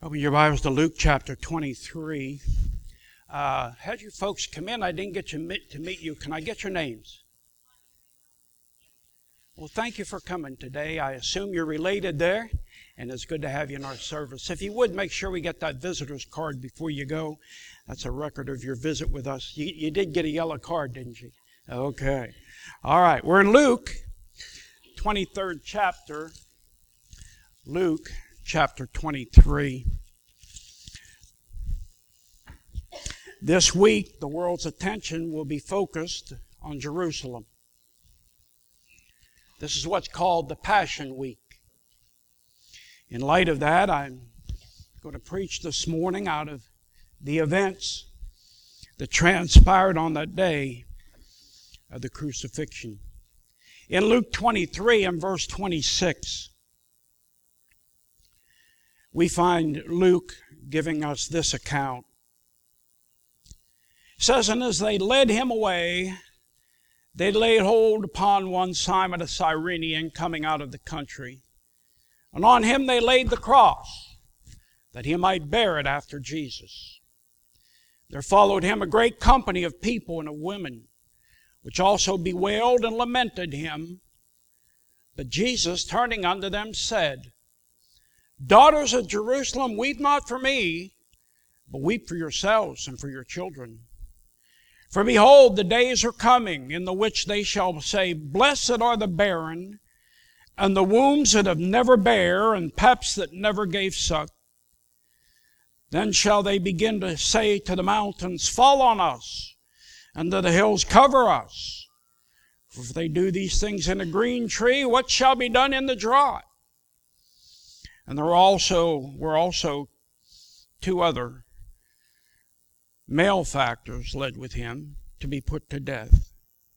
Open your Bibles to Luke chapter 23. Had you folks come in, I didn't get to meet you. Can I get your names? Well, thank you for coming today. I assume you're related there, and it's good to have you in our service. If you would, make sure we get that visitor's card before you go. That's a record of your visit with us. You did get a yellow card, didn't you? Okay. All right. We're in Luke, 23rd chapter. Luke chapter 23. This week, the world's attention will be focused on Jerusalem. This is what's called the Passion Week. In light of that, I'm going to preach this morning out of the events that transpired on that day of the crucifixion. In Luke 23 and verse 26, we find Luke giving us this account. It says, "And as they led him away, they laid hold upon one Simon a Cyrenian coming out of the country. And on him they laid the cross, that he might bear it after Jesus. There followed him a great company of people and of women, which also bewailed and lamented him. But Jesus, turning unto them, said, Daughters of Jerusalem, weep not for me, but weep for yourselves and for your children. For behold, the days are coming, in the which they shall say, Blessed are the barren, and the wombs that have never bare, and paps that never gave suck. Then shall they begin to say to the mountains, Fall on us, and to the hills, Cover us. For if they do these things in a green tree, what shall be done in the dry? And there were also two other malefactors led with him to be put to death.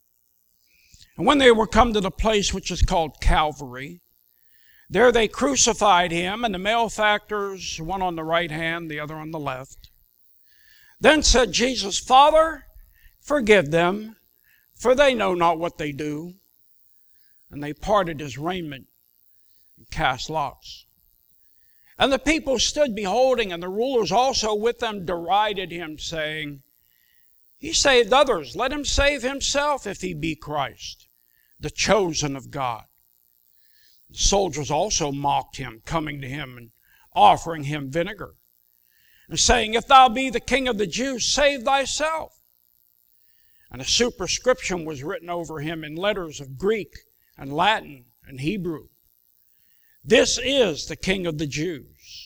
And when they were come to the place which is called Calvary, there they crucified him, and the malefactors, one on the right hand, the other on the left. Then said Jesus, Father, forgive them, for they know not what they do. And they parted his raiment and cast lots. And the people stood beholding, and the rulers also with them derided him, saying, He saved others, let him save himself if he be Christ, the chosen of God. The soldiers also mocked him, coming to him and offering him vinegar, and saying, If thou be the King of the Jews, save thyself. And a superscription was written over him in letters of Greek and Latin and Hebrew. This is the King of the Jews.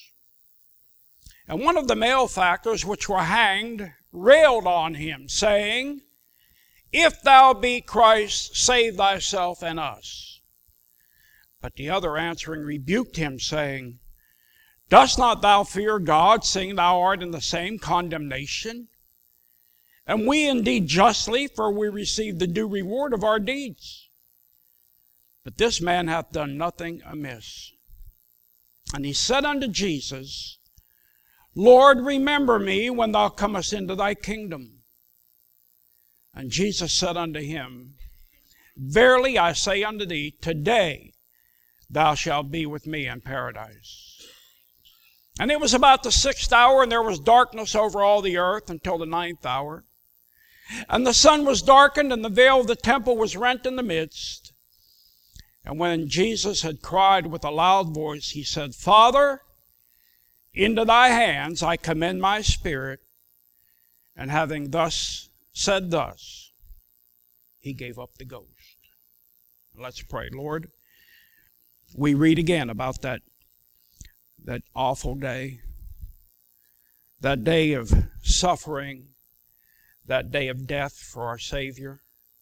And one of the malefactors which were hanged railed on him, saying, If thou be Christ, save thyself and us. But the other answering rebuked him, saying, Dost not thou fear God, seeing thou art in the same condemnation? And we indeed justly, for we receive the due reward of our deeds. But this man hath done nothing amiss. And he said unto Jesus, Lord, remember me when thou comest into thy kingdom. And Jesus said unto him, Verily I say unto thee, today thou shalt be with me in paradise. And it was about the 6th hour, and there was darkness over all the earth until the 9th hour. And the sun was darkened, and the veil of the temple was rent in the midst. And when Jesus had cried with a loud voice, he said, Father, into thy hands I commend my spirit. And having said thus, he gave up the ghost. Let's pray. Lord, we read again about that awful day, that day of suffering, that day of death for our Savior,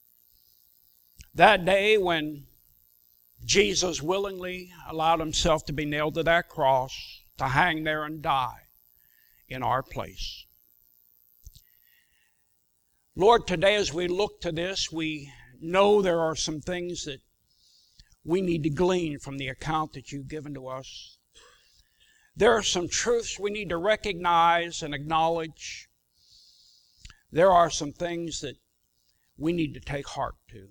that day when Jesus willingly allowed himself to be nailed to that cross, to hang there and die in our place. Lord, today as we look to this, we know there are some things that we need to glean from the account that you've given to us. There are some truths we need to recognize and acknowledge. There are some things that we need to take heart to.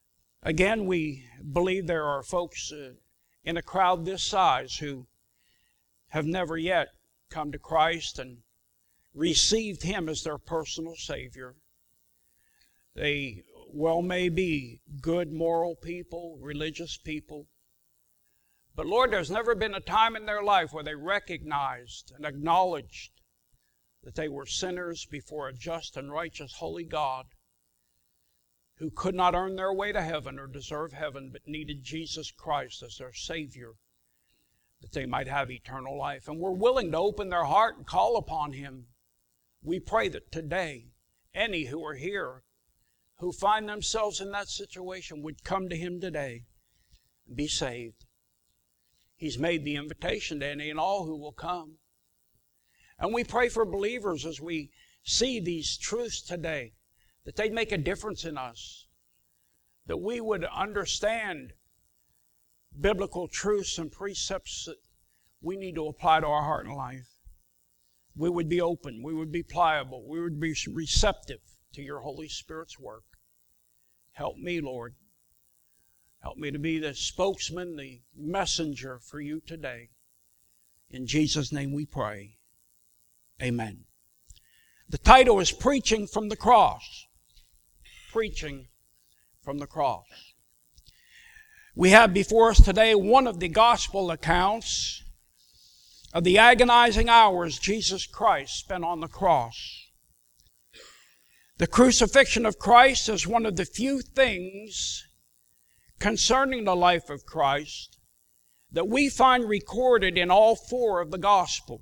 Again, we believe there are folks in a crowd this size who have never yet come to Christ and received Him as their personal Savior. They well may be good, moral people, religious people. But Lord, there's never been a time in their life where they recognized and acknowledged that they were sinners before a just and righteous holy God who could not earn their way to heaven or deserve heaven, but needed Jesus Christ as their Savior that they might have eternal life. And we're willing to open their heart and call upon Him. We pray that today, any who are here who find themselves in that situation would come to Him today and be saved. He's made the invitation to any and all who will come. And we pray for believers as we see these truths today, that they'd make a difference in us, that we would understand biblical truths and precepts that we need to apply to our heart and life. We would be open, we would be pliable, we would be receptive to your Holy Spirit's work. Help me, Lord. Help me to be the spokesman, the messenger for you today. In Jesus' name we pray. Amen. The title is Preaching from the Cross. Preaching from the Cross. We have before us today one of the gospel accounts of the agonizing hours Jesus Christ spent on the cross. The crucifixion of Christ is one of the few things concerning the life of Christ that we find recorded in all four of the Gospels.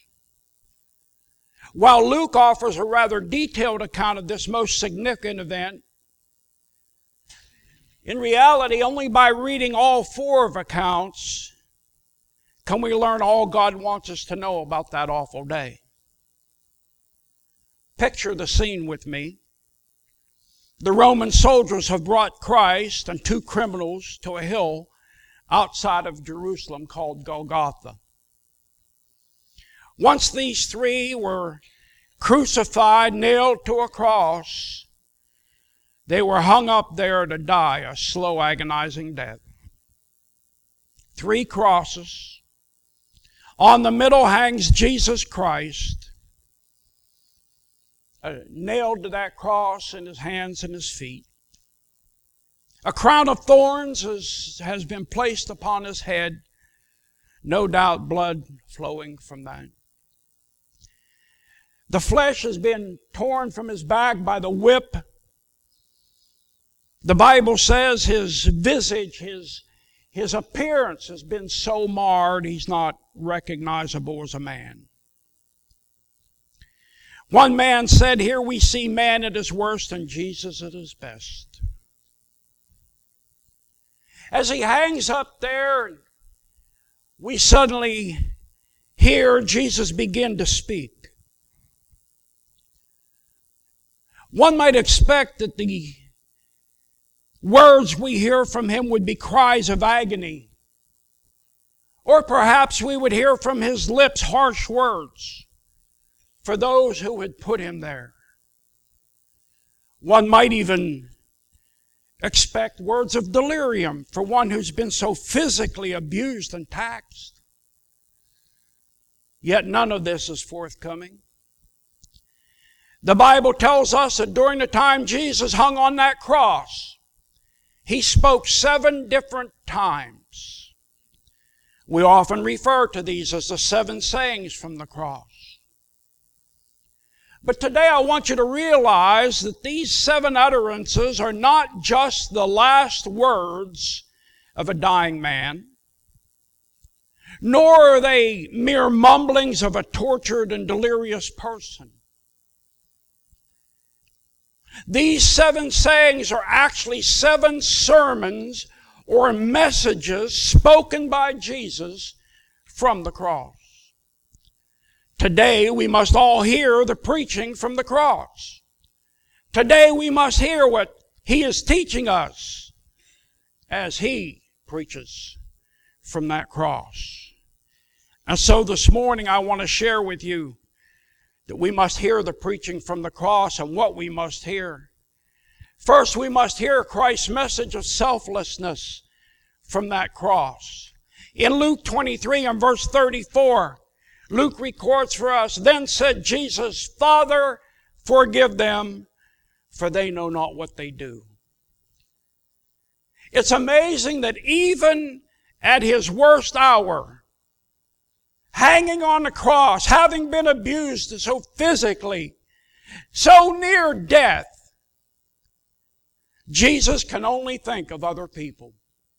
While Luke offers a rather detailed account of this most significant event, in reality, only by reading all four of accounts can we learn all God wants us to know about that awful day. Picture the scene with me. The Roman soldiers have brought Christ and two criminals to a hill outside of Jerusalem called Golgotha. Once these three were crucified, nailed to a cross, they were hung up there to die a slow, agonizing death. 3 crosses. On the middle hangs Jesus Christ, nailed to that cross in His hands and His feet. A crown of thorns has been placed upon His head, no doubt blood flowing from that. The flesh has been torn from His back by the whip. The Bible says His visage, his appearance has been so marred He's not recognizable as a man. One man said, here we see man at his worst and Jesus at his best. As He hangs up there, we suddenly hear Jesus begin to speak. One might expect that the words we hear from Him would be cries of agony. Or perhaps we would hear from His lips harsh words for those who had put Him there. One might even expect words of delirium for one who's been so physically abused and taxed. Yet none of this is forthcoming. The Bible tells us that during the time Jesus hung on that cross, He spoke 7 different times. We often refer to these as the 7 sayings from the cross. But today I want you to realize that these 7 utterances are not just the last words of a dying man, nor are they mere mumblings of a tortured and delirious person. These 7 sayings are actually 7 sermons or messages spoken by Jesus from the cross. Today we must all hear the preaching from the cross. Today we must hear what He is teaching us as He preaches from that cross. And so this morning I want to share with you that we must hear the preaching from the cross and what we must hear. First, we must hear Christ's message of selflessness from that cross. In Luke 23 and verse 34, Luke records for us, "Then said Jesus, Father, forgive them, for they know not what they do." It's amazing that even at his worst hour, hanging on the cross, having been abused so physically, so near death, Jesus can only think of other people.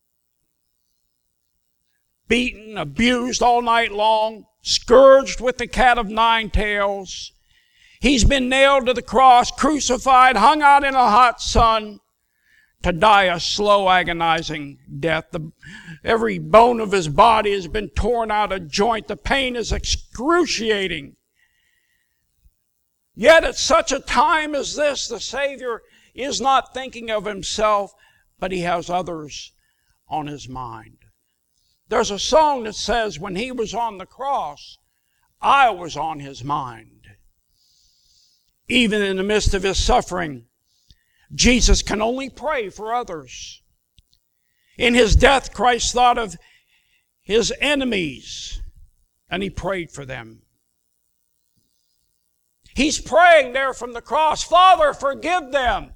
Beaten, abused all night long, scourged with the cat of nine tails. He's been nailed to the cross, crucified, hung out in a hot sun to die a slow, agonizing death. Every bone of his body has been torn out of joint. The pain is excruciating. Yet at such a time as this, the Savior is not thinking of himself, but he has others on his mind. There's a song that says, when he was on the cross, I was on his mind. Even in the midst of his suffering, Jesus can only pray for others. In his death, Christ thought of his enemies, and he prayed for them. He's praying there from the cross, Father, forgive them.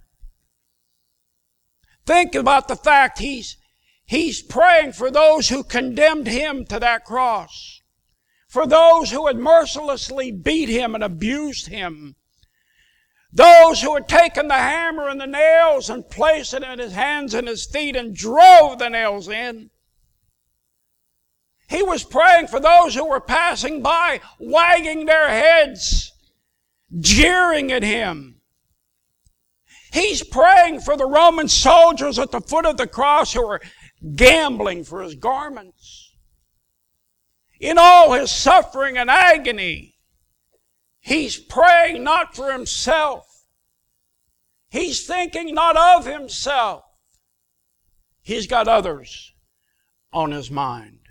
Think about the fact he's praying for those who condemned him to that cross, for those who had mercilessly beat him and abused him, those who had taken the hammer and the nails and placed it in his hands and his feet and drove the nails in. He was praying for those who were passing by, wagging their heads, jeering at him. He's praying for the Roman soldiers at the foot of the cross who were gambling for his garments. In all his suffering and agony, he's praying not for himself. He's thinking not of himself. He's got others on his mind.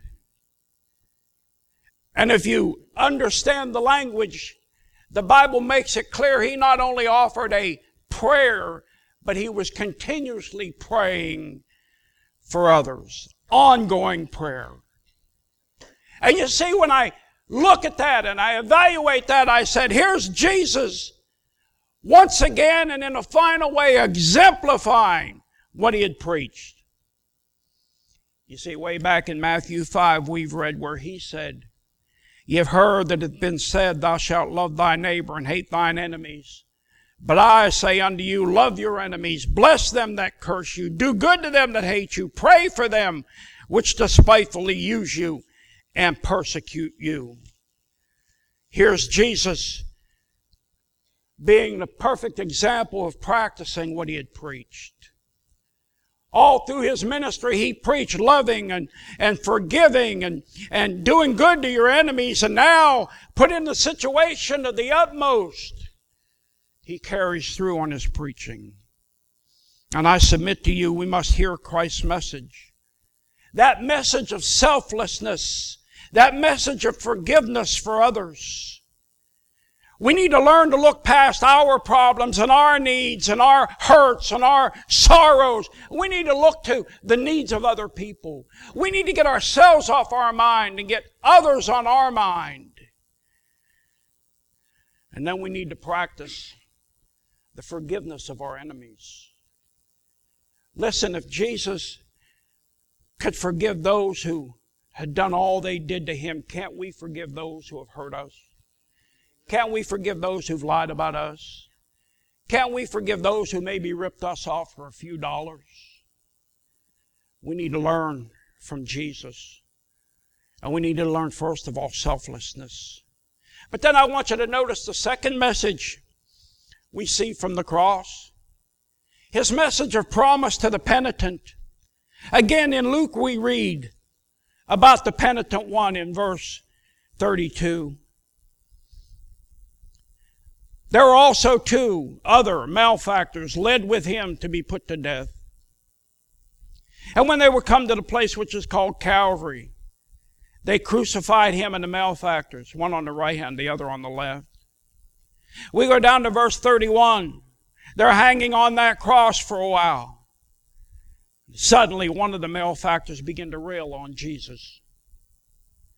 And if you understand the language, the Bible makes it clear he not only offered a prayer, but he was continuously praying for others. Ongoing prayer. And you see, when I look at that and I evaluate that, I said, here's Jesus once again and in a final way exemplifying what he had preached. You see, way back in Matthew 5, we've read where he said, "Ye have heard that it hath been said, Thou shalt love thy neighbor and hate thine enemies. But I say unto you, love your enemies, bless them that curse you, do good to them that hate you, pray for them which despitefully use you and persecute you." Here's Jesus being the perfect example of practicing what he had preached. All through his ministry, he preached loving and forgiving and doing good to your enemies. And now, put in the situation of the utmost, he carries through on his preaching. And I submit to you, we must hear Christ's message. That message of selflessness, that message of forgiveness for others. We need to learn to look past our problems and our needs and our hurts and our sorrows. We need to look to the needs of other people. We need to get ourselves off our mind and get others on our mind. And then we need to practice the forgiveness of our enemies. Listen, if Jesus could forgive those who had done all they did to him, can't we forgive those who have hurt us? Can't we forgive those who've lied about us? Can't we forgive those who maybe ripped us off for a few dollars? We need to learn from Jesus. And we need to learn, first of all, selflessness. But then I want you to notice the second message we see from the cross. His message of promise to the penitent. Again, in Luke we read about the penitent one in verse 32. There were also 2 other malefactors led with him to be put to death. And when they were come to the place which is called Calvary, they crucified him and the malefactors, one on the right hand, the other on the left. We go down to verse 31. They're hanging on that cross for a while. Suddenly, one of the malefactors began to rail on Jesus.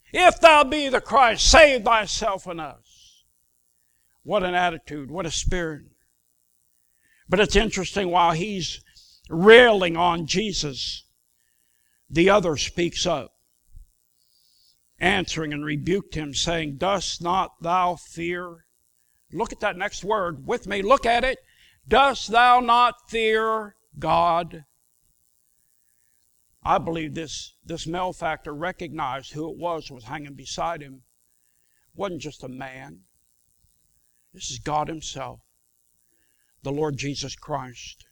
If thou be the Christ, save thyself and us. What an attitude, what a spirit. But it's interesting, while he's railing on Jesus, the other speaks up, answering and rebuked him, saying, dost not thou fear? Look at that next word with me. Look at it. Dost thou not fear God? I believe this malefactor recognized who it was hanging beside him. It wasn't just a man. This is God himself, the Lord Jesus Christ.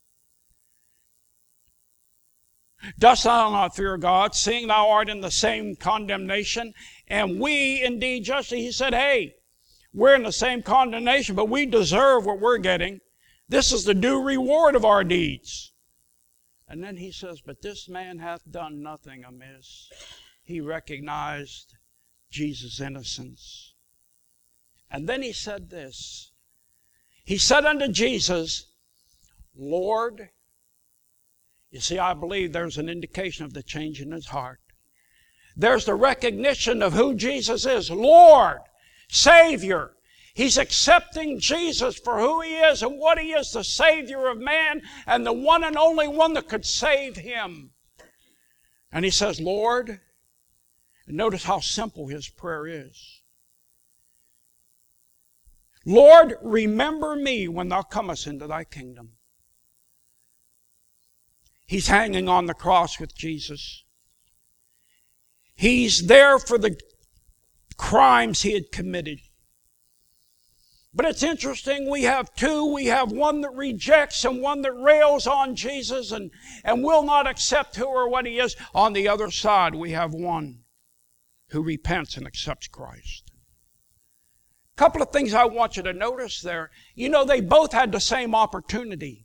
Dost thou not fear God, seeing thou art in the same condemnation, and we indeed justly? He said, hey, we're in the same condemnation, but we deserve what we're getting. This is the due reward of our deeds. And then he says, but this man hath done nothing amiss. He recognized Jesus' innocence. And then he said this. He said unto Jesus, Lord. You see, I believe there's an indication of the change in his heart. There's the recognition of who Jesus is. Lord, Savior. He's accepting Jesus for who he is and what he is, the Savior of man and the one and only one that could save him. And he says, Lord, and notice how simple his prayer is. Lord, remember me when thou comest into thy kingdom. He's hanging on the cross with Jesus. He's there for the crimes he had committed. But it's interesting, we have two. We have one that rejects and one that rails on Jesus and will not accept who or what he is. On the other side, we have one who repents and accepts Christ. A couple of things I want you to notice there. You know, they both had the same opportunity.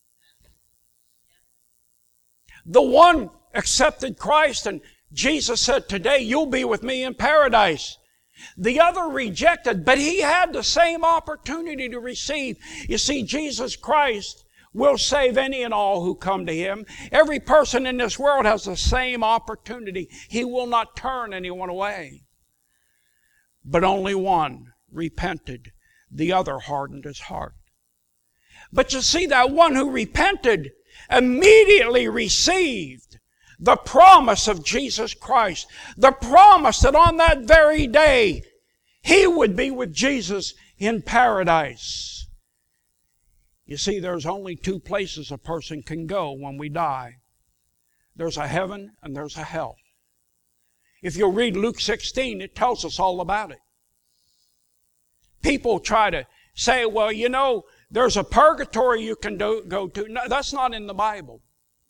The one accepted Christ, and Jesus said, today you'll be with me in paradise. The other rejected, but he had the same opportunity to receive. You see, Jesus Christ will save any and all who come to him. Every person in this world has the same opportunity. He will not turn anyone away. But only one repented. The other hardened his heart. But you see, that one who repented immediately received the promise of Jesus Christ. The promise that on that very day, he would be with Jesus in paradise. You see, there's only two places a person can go when we die. There's a heaven and there's a hell. If you'll read Luke 16, it tells us all about it. People try to say, well, you know, there's a purgatory you can go to. No, that's not in the Bible.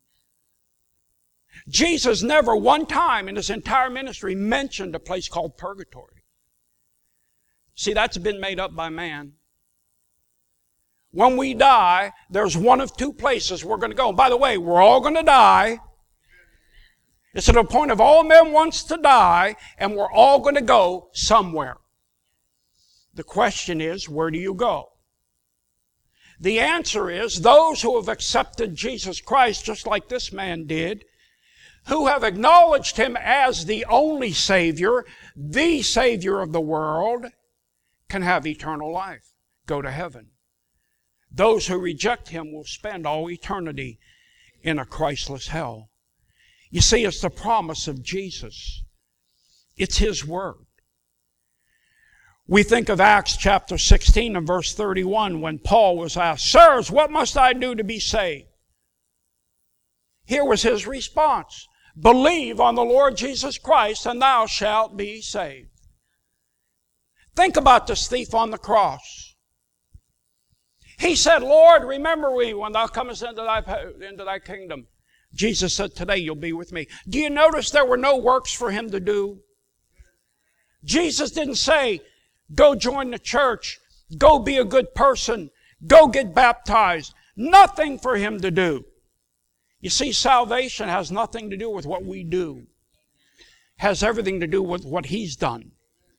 Jesus never one time in his entire ministry mentioned a place called purgatory. See, that's been made up by man. When we die, there's one of two places we're going to go. And by the way, we're all going to die. It's at the point of all men wants to die, and we're all going to go somewhere. The question is, where do you go? The answer is, those who have accepted Jesus Christ, just like this man did, who have acknowledged him as the only Savior, the Savior of the world, can have eternal life, go to heaven. Those who reject him will spend all eternity in a Christless hell. You see, it's the promise of Jesus. It's his word. We think of Acts chapter 16 and verse 31 when Paul was asked, Sirs, what must I do to be saved? Here was his response. Believe on the Lord Jesus Christ and thou shalt be saved. Think about this thief on the cross. He said, Lord, remember me when thou comest into thy kingdom. Jesus said, today you'll be with me. Do you notice there were no works for him to do? Jesus didn't say, go join the church, go be a good person, go get baptized. Nothing for him to do. You see, salvation has nothing to do with what we do. It has everything to do with what he's done.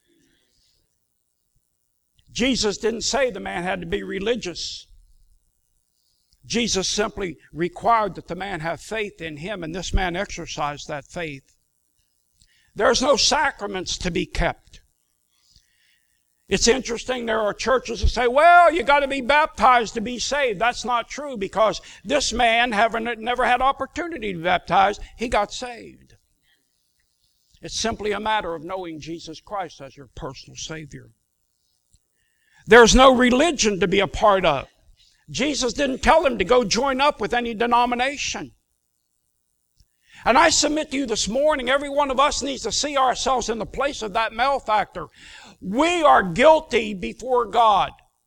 Jesus didn't say the man had to be religious. Jesus simply required that the man have faith in him, and this man exercised that faith. There's no sacraments to be kept. It's interesting, there are churches that say, well, you got to be baptized to be saved. That's not true, because this man, having never had opportunity to be baptized, he got saved. It's simply a matter of knowing Jesus Christ as your personal Savior. There's no religion to be a part of. Jesus didn't tell him to go join up with any denomination. And I submit to you this morning, every one of us needs to see ourselves in the place of that malefactor. We are guilty before God.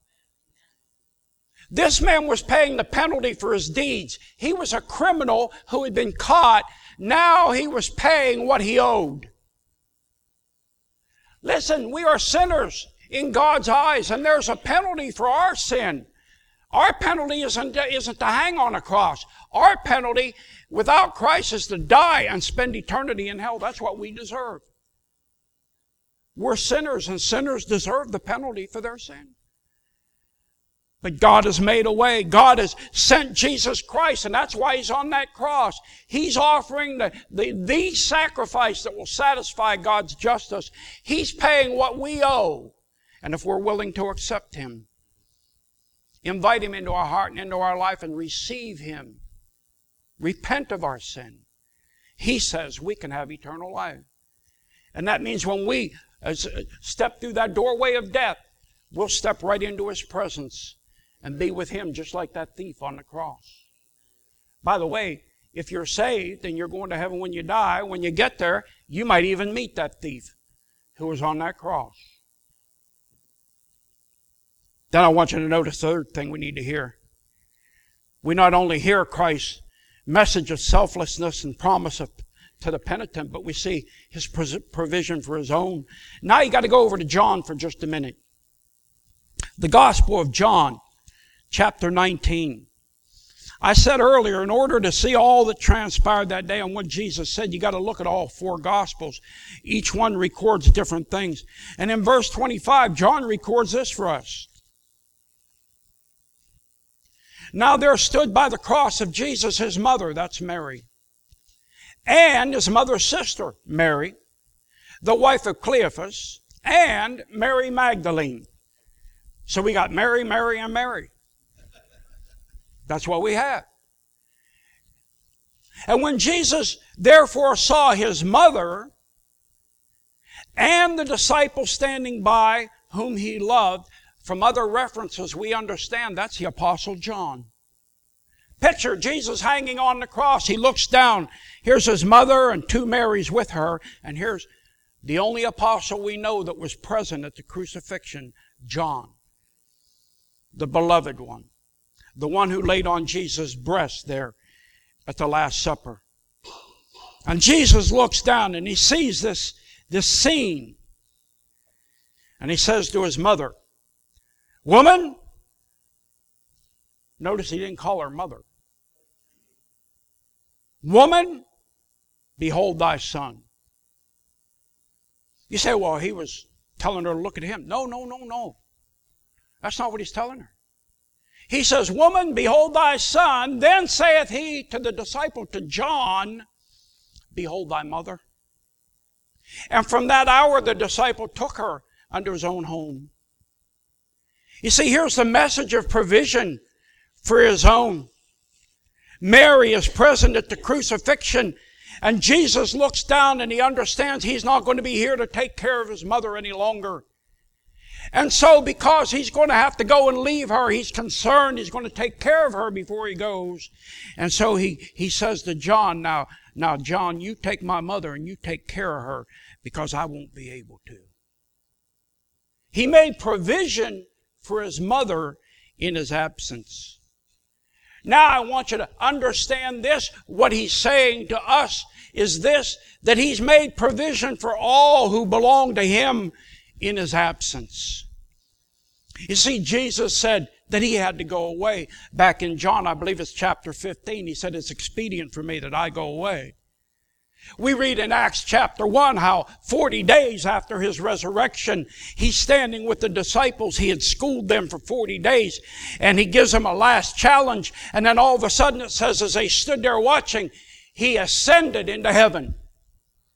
This man was paying the penalty for his deeds. He was a criminal who had been caught. Now he was paying what he owed. Listen, we are sinners in God's eyes, and there's a penalty for our sin. Our penalty isn't to hang on a cross. Our penalty without Christ is to die and spend eternity in hell. That's what we deserve. We're sinners, and sinners deserve the penalty for their sin. But God has made a way. God has sent Jesus Christ, and that's why He's on that cross. He's offering the sacrifice that will satisfy God's justice. He's paying what we owe. And if we're willing to accept Him, invite Him into our heart and into our life and receive Him, repent of our sin, He says we can have eternal life. And that means when we step through that doorway of death, we'll step right into His presence and be with Him just like that thief on the cross. By the way, if you're saved and you're going to heaven when you die, when you get there, you might even meet that thief who was on that cross. Then I want you to notice the third thing we need to hear. We not only hear Christ's message of selflessness and promise to the penitent, but we see His provision for His own. Now you got to go over to John for just a minute. The Gospel of John, chapter 19. I said earlier, in order to see all that transpired that day and what Jesus said, you got to look at all four Gospels. Each one records different things. And in verse 25, John records this for us. Now there stood by the cross of Jesus His mother, that's Mary, and His mother's sister, Mary, the wife of Cleophas, and Mary Magdalene. So we got Mary, Mary, and Mary. That's what we have. And when Jesus therefore saw His mother and the disciple standing by whom He loved, from other references we understand that's the Apostle John. Picture Jesus hanging on the cross. He looks down. Here's His mother and two Marys with her. And here's the only apostle we know that was present at the crucifixion, John, the beloved one, the one who laid on Jesus' breast there at the Last Supper. And Jesus looks down and He sees this scene. And He says to His mother, "Woman," notice He didn't call her mother. "Woman, behold thy son." You say, well, He was telling her to look at Him. No. That's not what He's telling her. He says, "Woman, behold thy son." Then saith He to the disciple, to John, "Behold thy mother." And from that hour the disciple took her unto his own home. You see, here's the message of provision for His own. Mary is present at the crucifixion, and Jesus looks down and He understands He's not going to be here to take care of His mother any longer. And so because He's going to have to go and leave her, He's concerned He's going to take care of her before He goes. And so he says to John, now John, you take my mother and you take care of her, because I won't be able to. He made provision for His mother in His absence. Now I want you to understand this. What He's saying to us is this, that He's made provision for all who belong to Him in His absence. You see, Jesus said that He had to go away. Back in John, I believe it's chapter 15, He said, "It's expedient for me that I go away." We read in Acts chapter 1 how 40 days after His resurrection, He's standing with the disciples. He had schooled them for 40 days, and He gives them a last challenge. And then all of a sudden it says, as they stood there watching, He ascended into heaven.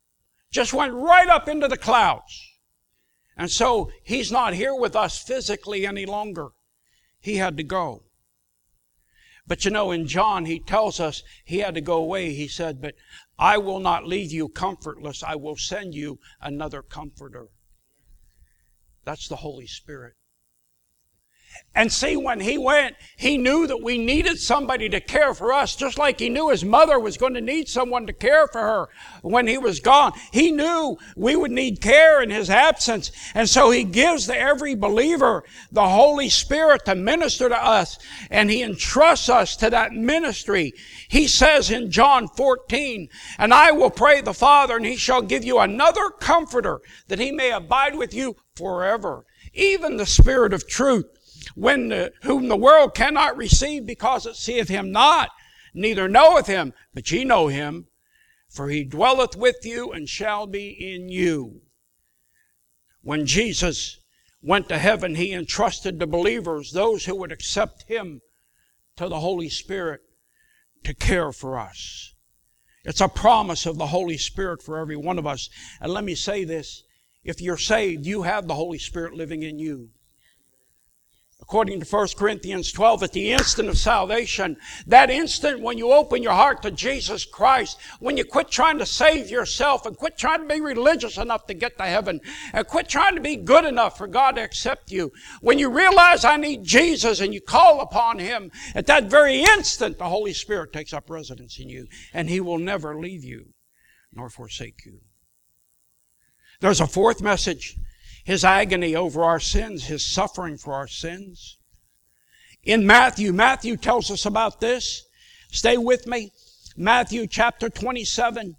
Just went right up into the clouds. And so He's not here with us physically any longer. He had to go. But you know, in John, He tells us He had to go away. He said, but I will not leave you comfortless. I will send you another comforter. That's the Holy Spirit. And see, when He went, He knew that we needed somebody to care for us, just like He knew His mother was going to need someone to care for her when He was gone. He knew we would need care in His absence. And so He gives to every believer the Holy Spirit to minister to us, and He entrusts us to that ministry. He says in John 14, and I will pray the Father, and He shall give you another comforter, that He may abide with you forever, even the Spirit of truth, whom the world cannot receive, because it seeth Him not, neither knoweth Him, but ye know Him, for He dwelleth with you and shall be in you. When Jesus went to heaven, He entrusted the believers, those who would accept Him, to the Holy Spirit to care for us. It's a promise of the Holy Spirit for every one of us. And let me say this, if you're saved, you have the Holy Spirit living in you. According to 1 Corinthians 12, at the instant of salvation, that instant when you open your heart to Jesus Christ, when you quit trying to save yourself and quit trying to be religious enough to get to heaven and quit trying to be good enough for God to accept you, when you realize I need Jesus and you call upon Him, at that very instant the Holy Spirit takes up residence in you, and He will never leave you nor forsake you. There's a fourth message. His agony over our sins, His suffering for our sins. In Matthew tells us about this. Stay with me. Matthew chapter 27.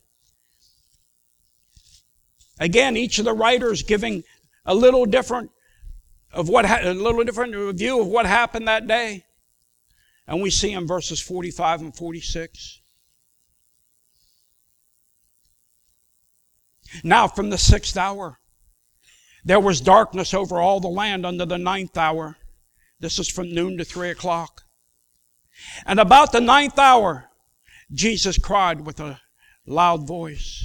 Again, each of the writers giving a little different review of what happened that day. And we see in verses 45 and 46. Now from the 6th hour, there was darkness over all the land under the 9th hour. This is from noon to 3 o'clock. And about the 9th hour, Jesus cried with a loud voice,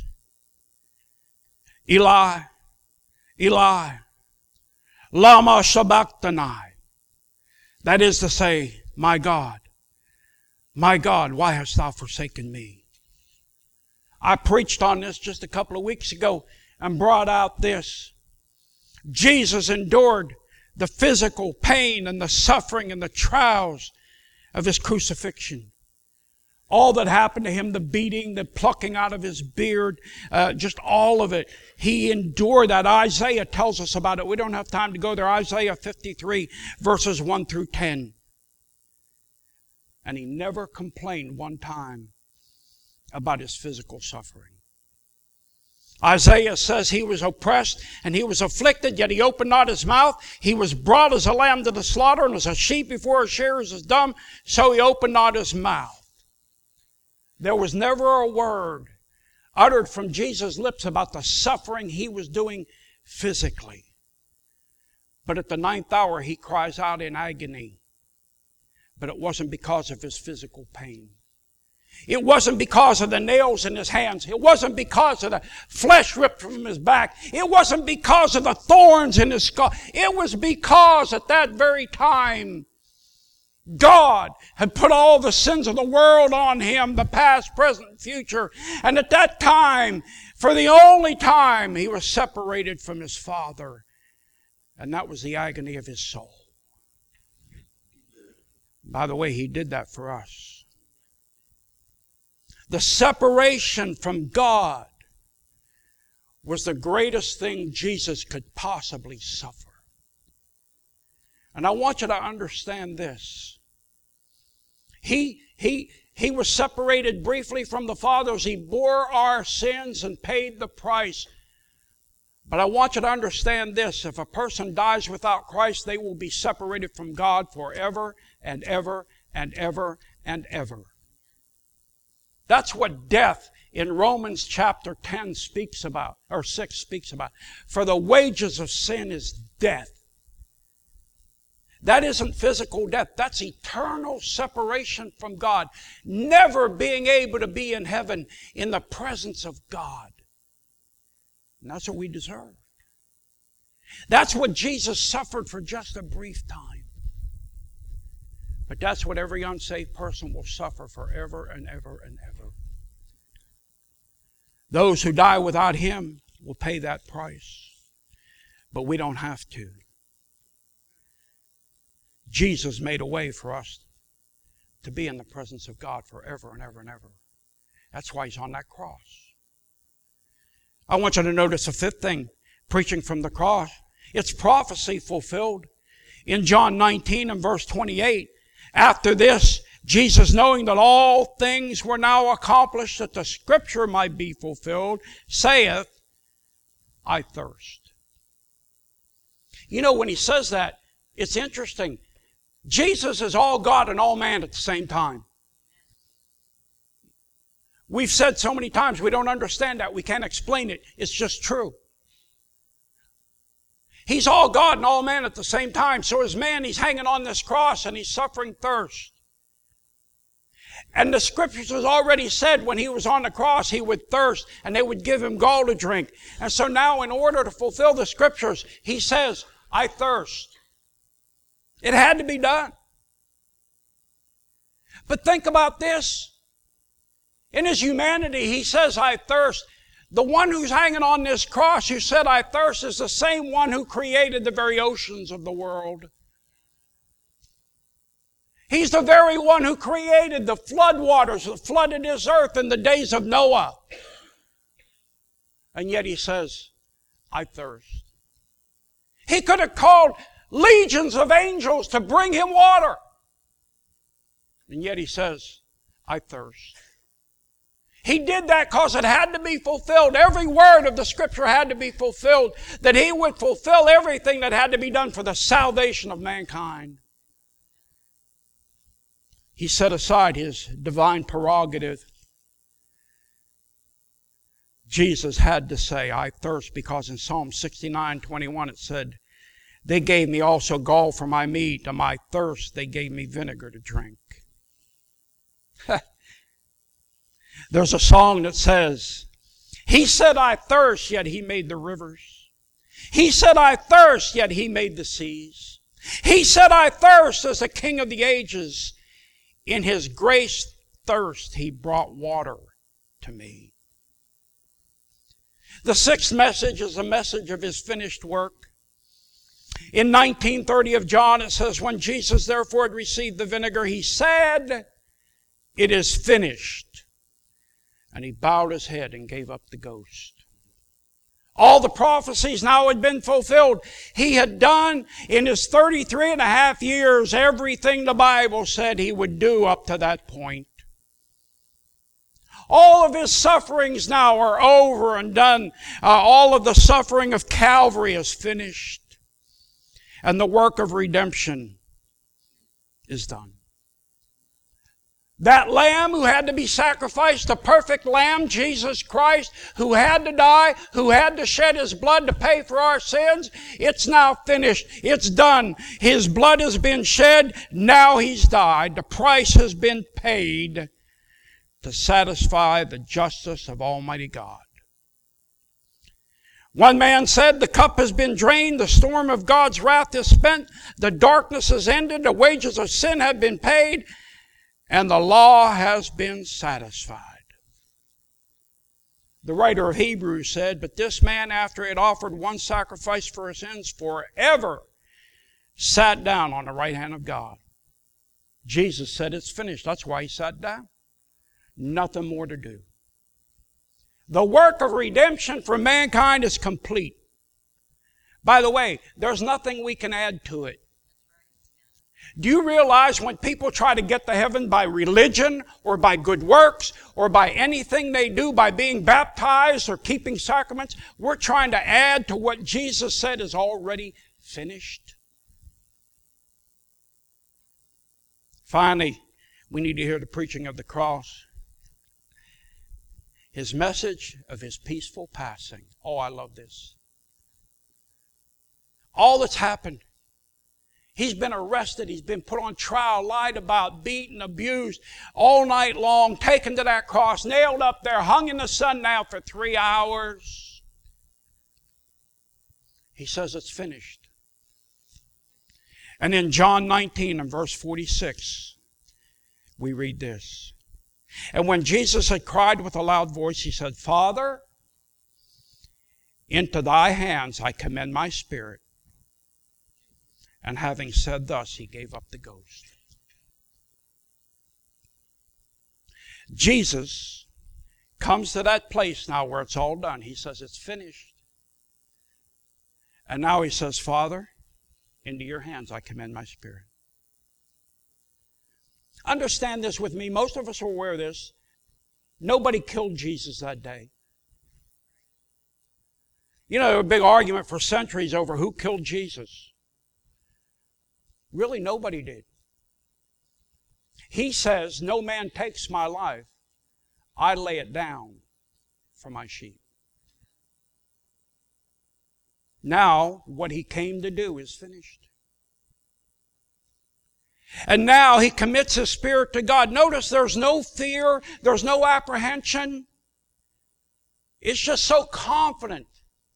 Eli, Eli, lama sabachthani. That is to say, my God, why hast thou forsaken me? I preached on this just a couple of weeks ago and brought out this. Jesus endured the physical pain and the suffering and the trials of His crucifixion. All that happened to Him, the beating, the plucking out of His beard, just all of it. He endured that. Isaiah tells us about it. We don't have time to go there. Isaiah 53, verses 1 through 10. And He never complained one time about His physical suffering. Isaiah says He was oppressed and He was afflicted, yet He opened not His mouth. He was brought as a lamb to the slaughter, and as a sheep before her shearers is dumb, so He opened not His mouth. There was never a word uttered from Jesus' lips about the suffering He was doing physically. But at the 9th hour, He cries out in agony. But it wasn't because of His physical pain. It wasn't because of the nails in His hands. It wasn't because of the flesh ripped from His back. It wasn't because of the thorns in His skull. It was because at that very time, God had put all the sins of the world on Him, the past, present, future. And at that time, for the only time, He was separated from His Father. And that was the agony of His soul. By the way, He did that for us. The separation from God was the greatest thing Jesus could possibly suffer. And I want you to understand this. He was separated briefly from the Father as He bore our sins and paid the price. But I want you to understand this. If a person dies without Christ, they will be separated from God forever and ever and ever and ever. That's what death in Romans chapter 10 speaks about, or 6 speaks about. For the wages of sin is death. That isn't physical death. That's eternal separation from God. Never being able to be in heaven in the presence of God. And that's what we deserve. That's what Jesus suffered for just a brief time. But that's what every unsaved person will suffer forever and ever and ever. Those who die without Him will pay that price. But we don't have to. Jesus made a way for us to be in the presence of God forever and ever and ever. That's why He's on that cross. I want you to notice a fifth thing, preaching from the cross. It's prophecy fulfilled. In John 19 and verse 28, after this, Jesus, knowing that all things were now accomplished, that the Scripture might be fulfilled, saith, I thirst. You know, when He says that, it's interesting. Jesus is all God and all man at the same time. We've said so many times we don't understand that. We can't explain it. It's just true. He's all God and all man at the same time. So as man, He's hanging on this cross and He's suffering thirst. And the Scriptures has already said when He was on the cross, He would thirst and they would give Him gall to drink. And so now in order to fulfill the Scriptures, He says, I thirst. It had to be done. But think about this. In His humanity, He says, I thirst. The one who's hanging on this cross who said, I thirst, is the same one who created the very oceans of the world. He's the very one who created the flood waters that flooded this earth in the days of Noah. And yet He says, I thirst. He could have called legions of angels to bring Him water. And yet He says, I thirst. He did that because it had to be fulfilled. Every word of the Scripture had to be fulfilled. That He would fulfill everything that had to be done for the salvation of mankind. He set aside His divine prerogative. Jesus had to say, I thirst, because in Psalm 69:21 it said, they gave me also gall for my meat, and my thirst they gave me vinegar to drink. There's a song that says, He said, I thirst, yet He made the rivers. He said, I thirst, yet He made the seas. He said, I thirst as the King of the ages. In His grace thirst, He brought water to me. The sixth message is a message of His finished work. In 19:30 of John, it says, when Jesus therefore had received the vinegar, He said, it is finished. And He bowed His head and gave up the ghost. All the prophecies now had been fulfilled. He had done in His 33 and a half years everything the Bible said He would do up to that point. All of His sufferings now are over and done. All of the suffering of Calvary is finished. And the work of redemption is done. That lamb who had to be sacrificed, the perfect lamb, Jesus Christ, who had to die, who had to shed His blood to pay for our sins, it's now finished. It's done. His blood has been shed. Now He's died. The price has been paid to satisfy the justice of Almighty God. One man said, the cup has been drained, the storm of God's wrath is spent, the darkness is ended, the wages of sin have been paid, and the law has been satisfied. The writer of Hebrews said, but this man, after he had offered one sacrifice for his sins forever, sat down on the right hand of God. Jesus said it's finished. That's why He sat down. Nothing more to do. The work of redemption for mankind is complete. By the way, there's nothing we can add to it. Do you realize when people try to get to heaven by religion or by good works or by anything they do, by being baptized or keeping sacraments, we're trying to add to what Jesus said is already finished? Finally, we need to hear the preaching of the cross. His message of His peaceful passing. Oh, I love this. All that's happened. He's been arrested. He's been put on trial, lied about, beaten, abused all night long, taken to that cross, nailed up there, hung in the sun now for 3 hours. He says it's finished. And in John 19 and verse 46, we read this. And when Jesus had cried with a loud voice, he said, Father, into thy hands I commend my spirit. And having said thus, he gave up the ghost. Jesus comes to that place now where it's all done. He says, it's finished. And now he says, Father, into your hands I commend my spirit. Understand this with me. Most of us are aware of this. Nobody killed Jesus that day. You know, there was a big argument for centuries over who killed Jesus. Really, nobody did. He says, no man takes my life. I lay it down for my sheep. Now, what he came to do is finished. And now he commits his spirit to God. Notice there's no fear. There's no apprehension. It's just so confident.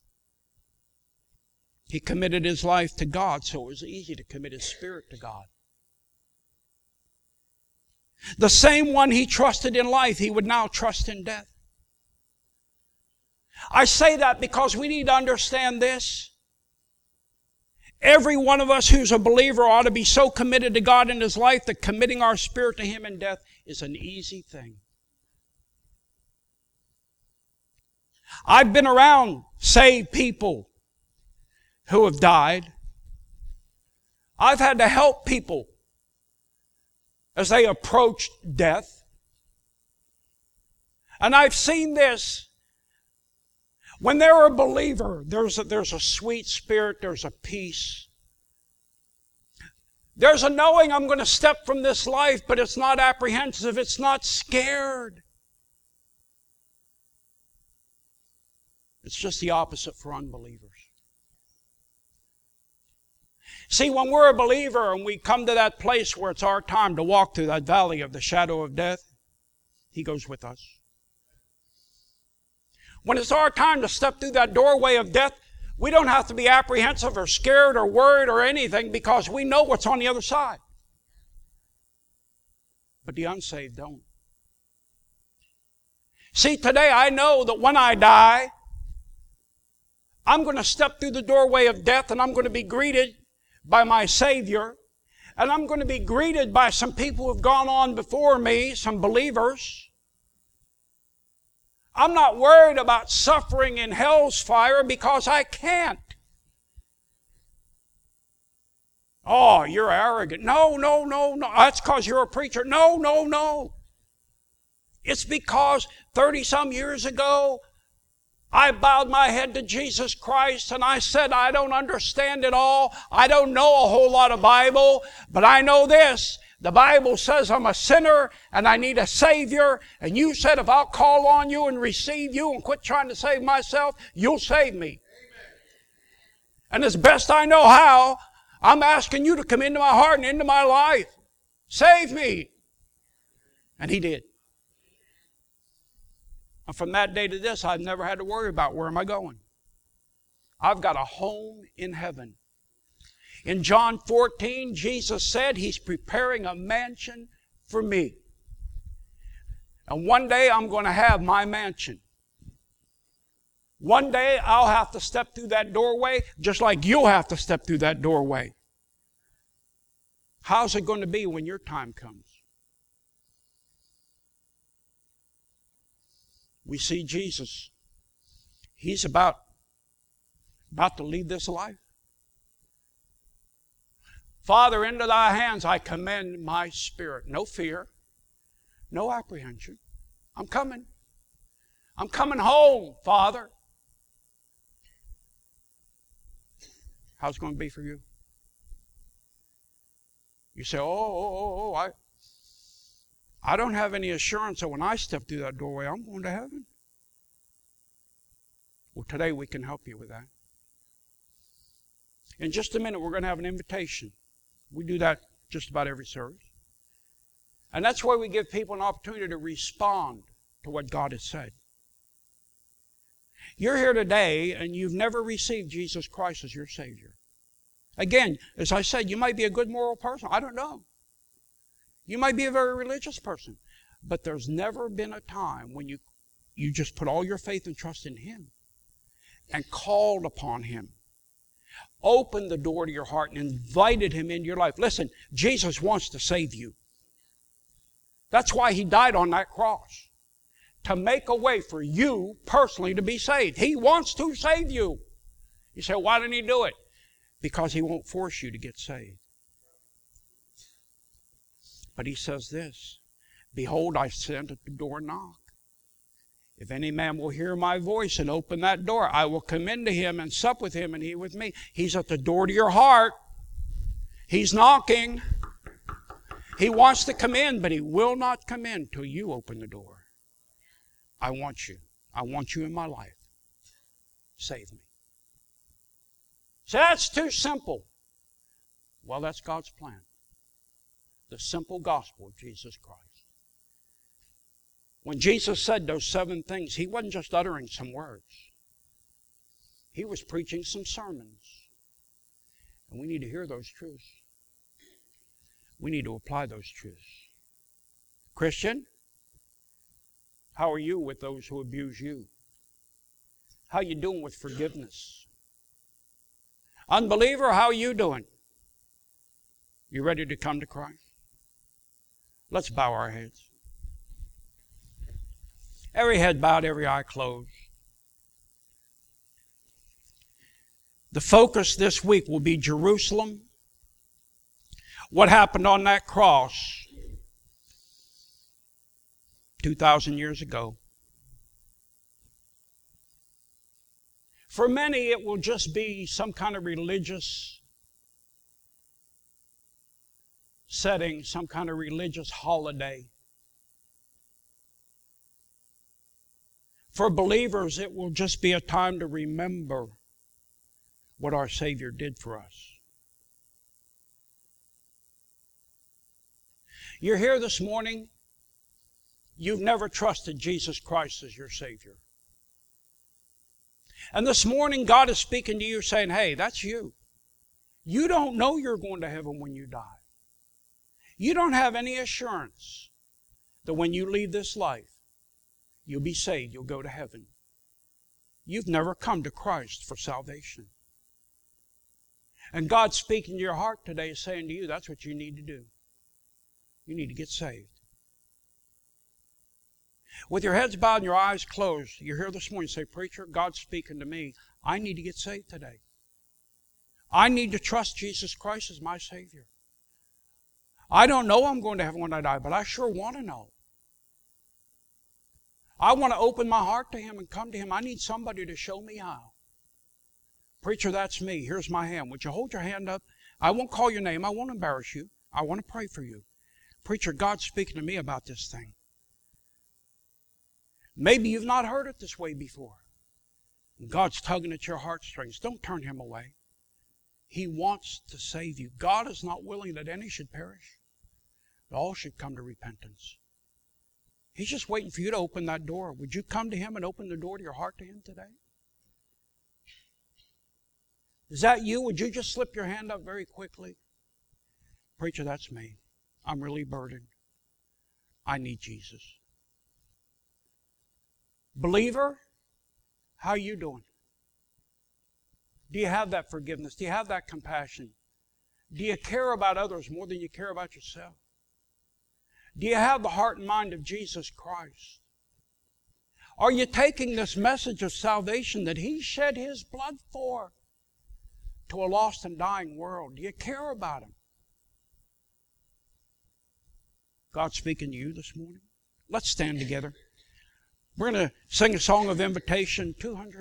He committed his life to God, so it was easy to commit his spirit to God. The same one he trusted in life, he would now trust in death. I say that because we need to understand this. Every one of us who's a believer ought to be so committed to God in his life that committing our spirit to him in death is an easy thing. I've been around saved people who have died. I've had to help people as they approached death. And I've seen this. When they're a believer, there's a sweet spirit, there's a peace. There's a knowing I'm going to step from this life, but it's not apprehensive, it's not scared. It's just the opposite for unbelievers. See, when we're a believer and we come to that place where it's our time to walk through that valley of the shadow of death, he goes with us. When it's our time to step through that doorway of death, we don't have to be apprehensive or scared or worried or anything because we know what's on the other side. But the unsaved don't. See, today I know that when I die, I'm going to step through the doorway of death and I'm going to be greeted by my Savior. And I'm going to be greeted by some people who have gone on before me, some believers. I'm not worried about suffering in hell's fire because I can't. Oh, you're arrogant. No. That's because you're a preacher. No. It's because 30-some years ago, I bowed my head to Jesus Christ and I said, I don't understand it all. I don't know a whole lot of Bible, but I know this. The Bible says I'm a sinner and I need a Savior. And you said if I'll call on you and receive you and quit trying to save myself, you'll save me. Amen. And as best I know how, I'm asking you to come into my heart and into my life. Save me. And he did. And from that day to this, I've never had to worry about where am I going. I've got a home in heaven. In John 14, Jesus said he's preparing a mansion for me. And one day I'm going to have my mansion. One day I'll have to step through that doorway just like you'll have to step through that doorway. How's it going to be when your time comes? We see Jesus. He's about to leave this life. Father, into thy hands I commend my spirit. No fear, no apprehension. I'm coming. I'm coming home, Father. How's it going to be for you? You say, I don't have any assurance that when I step through that doorway, I'm going to heaven. Well, today we can help you with that. In just a minute, we're going to have an invitation. We do that just about every service. And that's why we give people an opportunity to respond to what God has said. You're here today and you've never received Jesus Christ as your Savior. Again, as I said, you might be a good moral person. I don't know. You might be a very religious person. But there's never been a time when you just put all your faith and trust in Him and called upon Him. Opened the door to your heart and invited Him into your life. Listen, Jesus wants to save you. That's why He died on that cross. To make a way for you personally to be saved. He wants to save you. You say, why didn't He do it? Because He won't force you to get saved. But He says this, behold, I stand at the door and knock. If any man will hear my voice and open that door, I will come into him and sup with him and he with me. He's at the door to your heart. He's knocking. He wants to come in, but He will not come in till you open the door. I want you. I want you in my life. Save me. So that's too simple. Well, that's God's plan. The simple gospel of Jesus Christ. When Jesus said those 7 things, He wasn't just uttering some words. He was preaching some sermons. And we need to hear those truths. We need to apply those truths. Christian, how are you with those who abuse you? How are you doing with forgiveness? Unbeliever, how are you doing? You ready to come to Christ? Let's bow our heads. Every head bowed, every eye closed. The focus this week will be Jerusalem. What happened on that cross 2,000 years ago. For many, it will just be some kind of religious setting, some kind of religious holiday. For believers, it will just be a time to remember what our Savior did for us. You're here this morning, you've never trusted Jesus Christ as your Savior. And this morning, God is speaking to you saying, hey, that's you. You don't know you're going to heaven when you die. You don't have any assurance that when you leave this life, you'll be saved, you'll go to heaven. You've never come to Christ for salvation. And God's speaking to your heart today, saying to you, that's what you need to do. You need to get saved. With your heads bowed and your eyes closed, you're here this morning, you say, preacher, God's speaking to me. I need to get saved today. I need to trust Jesus Christ as my Savior. I don't know I'm going to heaven when I die, but I sure want to know. I want to open my heart to Him and come to Him. I need somebody to show me how. Preacher, that's me. Here's my hand. Would you hold your hand up? I won't call your name. I won't embarrass you. I want to pray for you. Preacher, God's speaking to me about this thing. Maybe you've not heard it this way before. God's tugging at your heartstrings. Don't turn Him away. He wants to save you. God is not willing that any should perish, but all should come to repentance. He's just waiting for you to open that door. Would you come to Him and open the door to your heart to Him today? Is that you? Would you just slip your hand up very quickly? Preacher, that's me. I'm really burdened. I need Jesus. Believer, how are you doing? Do you have that forgiveness? Do you have that compassion? Do you care about others more than you care about yourself? Do you have the heart and mind of Jesus Christ? Are you taking this message of salvation that He shed His blood for to a lost and dying world? Do you care about Him? God's speaking to you this morning. Let's stand together. We're going to sing a song of invitation,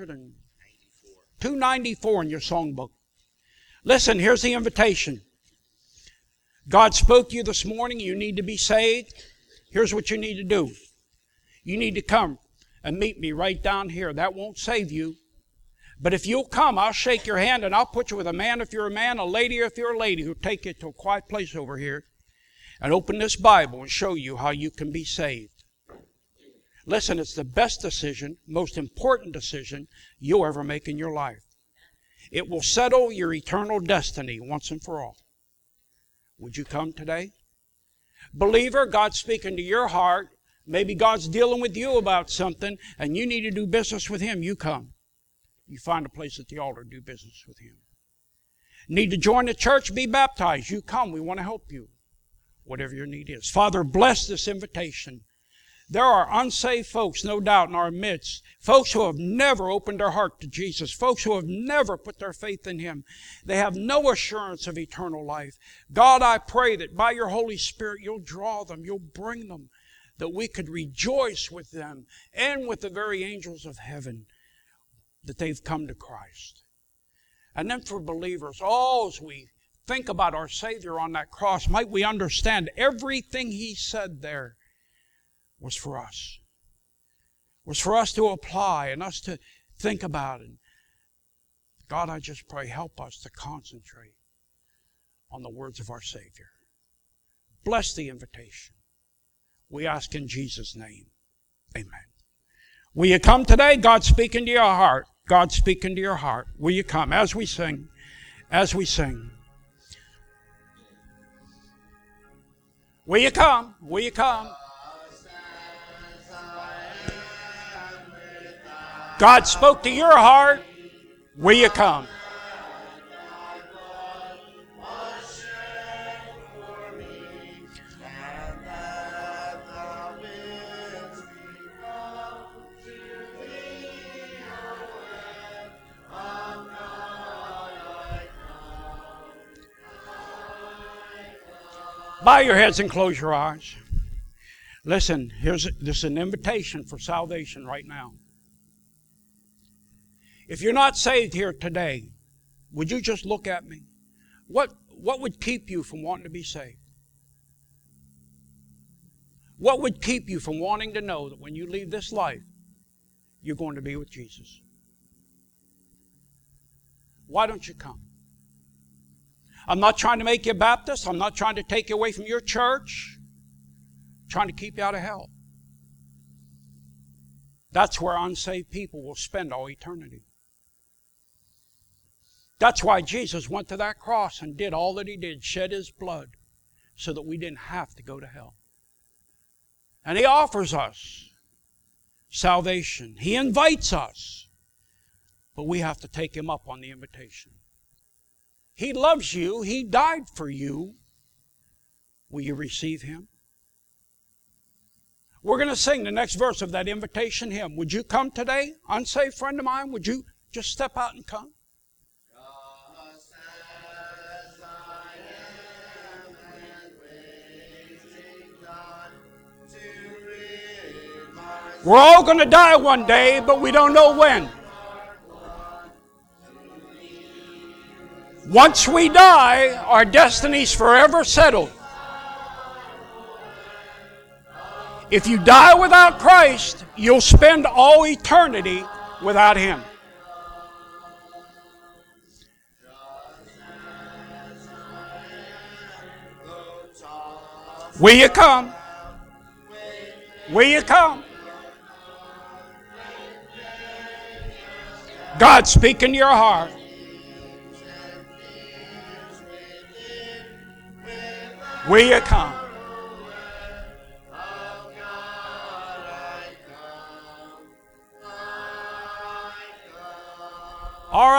294 in your songbook. Listen, here's the invitation. God spoke to you this morning. You need to be saved. Here's what you need to do. You need to come and meet me right down here. That won't save you. But if you'll come, I'll shake your hand and I'll put you with a man if you're a man, a lady if you're a lady, who'll take you to a quiet place over here and open this Bible and show you how you can be saved. Listen, it's the best decision, most important decision you'll ever make in your life. It will settle your eternal destiny once and for all. Would you come today? Believer, God's speaking to your heart. Maybe God's dealing with you about something and you need to do business with Him. You come. You find a place at the altar, do business with Him. Need to join the church, be baptized. You come. We want to help you. Whatever your need is. Father, bless this invitation. There are unsaved folks, no doubt, in our midst. Folks who have never opened their heart to Jesus. Folks who have never put their faith in Him. They have no assurance of eternal life. God, I pray that by your Holy Spirit, you'll draw them, you'll bring them, that we could rejoice with them and with the very angels of heaven that they've come to Christ. And then for believers, as we think about our Savior on that cross, might we understand everything He said there was for us. Was for us to apply and us to think about it. God, I just pray, help us to concentrate on the words of our Savior. Bless the invitation. We ask in Jesus' name. Amen. Will you come today? God's speaking to your heart. God's speaking to your heart. Will you come as we sing? As we sing. Will you come? Will you come? God spoke to your heart. Will you come? Bow your heads and close your eyes. Listen, this is an invitation for salvation right now. If you're not saved here today, would you just look at me? What would keep you from wanting to be saved? What would keep you from wanting to know that when you leave this life, you're going to be with Jesus? Why don't you come? I'm not trying to make you a Baptist. I'm not trying to take you away from your church. I'm trying to keep you out of hell. That's where unsaved people will spend all eternity. That's why Jesus went to that cross and did all that He did, shed His blood, so that we didn't have to go to hell. And He offers us salvation. He invites us, but we have to take Him up on the invitation. He loves you. He died for you. Will you receive Him? We're going to sing the next verse of that invitation hymn. Would you come today? Unsaved friend of mine, would you just step out and come? We're all going to die one day, but we don't know when. Once we die, our destiny's forever settled. If you die without Christ, you'll spend all eternity without Him. Will you come? Will you come? God, speak in your heart. Will you come? All right.